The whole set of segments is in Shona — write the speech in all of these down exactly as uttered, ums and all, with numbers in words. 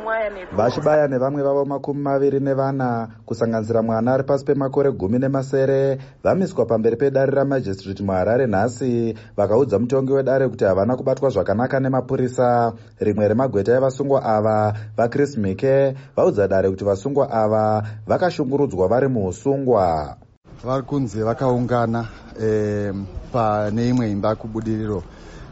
vachibaya nevamwe vavo makumi maviri nevana kusanganisira mwana ari pasi pemakore gumi nemasere vamiswa pamberi pedare ramajistrate muHarare nhasi vakaudza mutongi wedare kuti havana kubatwa zvakanaka nemapurisa. Rimwe remagweta evasungwa ava, vaChris Mike, vaudza dare kuti vasungwa ava vakashungurudzwa vari muusungwa. Vari kunze vakaungana e, pane imwe imba kubudiriro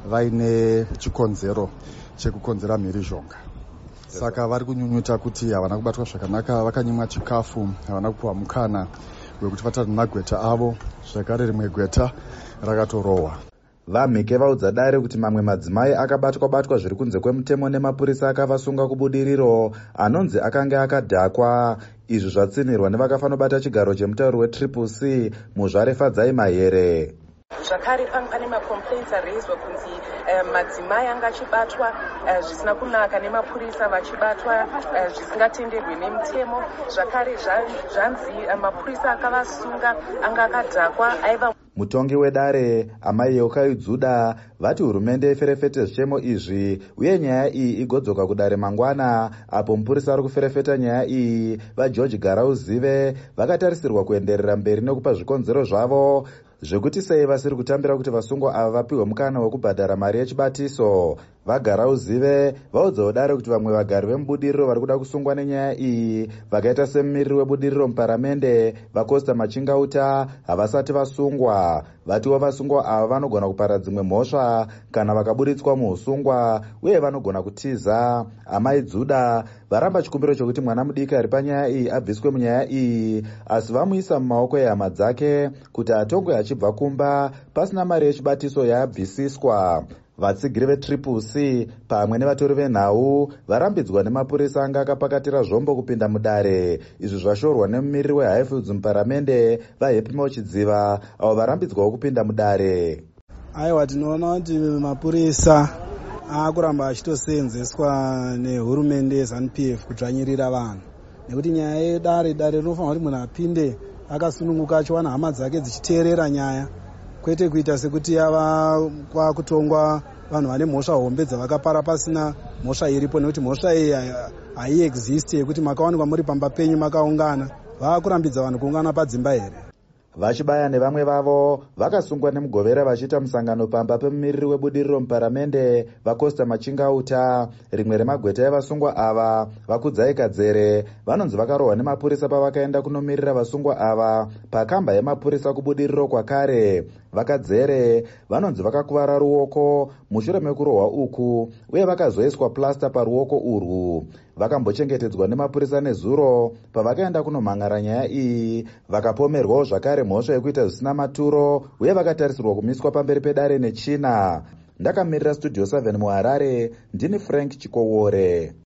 vaine chikonzero chekukonzera mhirizhonga. Saka vari kunyunyuta kuti havana kubatwa zvakanaka, vakanyimwa chikafu, havana kupiwa mukana wekuti vatane magweta avo, zvakare rimwe gweta rakatorohwa. VaMike vaudza dare kuti mamwe madzimai akabatwa-batwa zviri kunze kwemutemo nemapurisa akavasunga kubudiriro anonzi akanga akadhakwa. Izvi zvatsinirwa nevakafanobata chigaro chemutauro weTriple C Muzvare Fadzai Mahere. Zvakare pane macomplaints araiswa kunzi uh, madzimai anga achibatwa uh, zvisina kunaka nemapurisa vachibatwa uh, zvisingatenderwi nemutemo. Zvakare zvanzi uh, mapurisa akavasunga anga akadhakwa aiva. Mutongi wedare Amai Yeukai Dzuda vati hurumende iferefete zvichemo izvi uye nyaya iyi igodzoka kudare mangwana. Apo mupurisa ari kuferefeta nyaya iyi, vaGeorge Garauzive vakatarisirwa kuenderera mberi nekupa zvikonzero zvavo zvekuti sei vasiri kutambira kuti vasungwa ava vapiwe mukana wekubhadhara mari yechibatiso. VaGarauzive vaudzawo dare kuti vamwe vagari vemubudiriro vari kuda kusungwa nenyaya iyi vakaita semumiriri webudiriro muparamende vaCosta Machingauta havasati vasungwa. Vatiwo vasungwa ava vanogona kupara dzimwe mhosva kana vakaburitswa muusungwa uye vanogona kutiza. Amai Dzuda varamba chikumbiro chokuti mwana mudiki ari panyaya iyi abviswe munyaya iyi, asi vamuisa mumaoko ehama dzake kuti atongwe achibva kumba pasina mari yechibatiso yaabvisiswa. Vatsigiri veTriple C pamwe nevatori venhau varambidzwa nemapurisa anga akapakatira zvombo kupinda mudare. Izvi zvashorwa nemumiriri weHighfields muparamende vaHappy Mauchidziva avo varambidzwawo kupinda mudare. Aiwa, tinoona kuti mapurisa akuramba achitoseenzeswa nehurumende yeZANU-P F kudzvanyirira vanhu, nekuti nyaya yedare dare rinofanira kuti munhu apinde akasununguka achiwana hama dzake dzichiteerera nyaya, kwete kuita sekuti yava kwakutongwa vanhu vane mhosva hombe dzavakapara pasina mhosva iripo, nekuti mhosva iyi haiexist yekuti makawanikwa muri pamba penyu makaungana. Vakurambidza vanhu kuungana padzimba here? Vachibaya nevamwe vavo vakasungwa nemugovera vachiita musangano pamba pemumiriri webudiriro muparamende vaCosta Machingauta. Rimwe remagweta evasungwa ava, vaKudzai Kadzere, vanonzi vakarohwa nemapurisa pavakaenda kunomirira vasungwa ava pakamba yemapurisa kubudiriro kwakare. VaKadzere vanonzi vakakuvara ruoko mushure mekurohwa uku uye vakazoiswa plasta paruoko urwu. Vakambochengetedzwa nemapurisa nezuro pavakaenda kunomhangara nyaya iyi, vakapomerwawo zvakare mhosva yekuita zvisina maturo uye vakatarisirwa kumiswa pamberi pedare nechina. Ndakamirira Studio seven muHarare, ndini Frank Chikowore.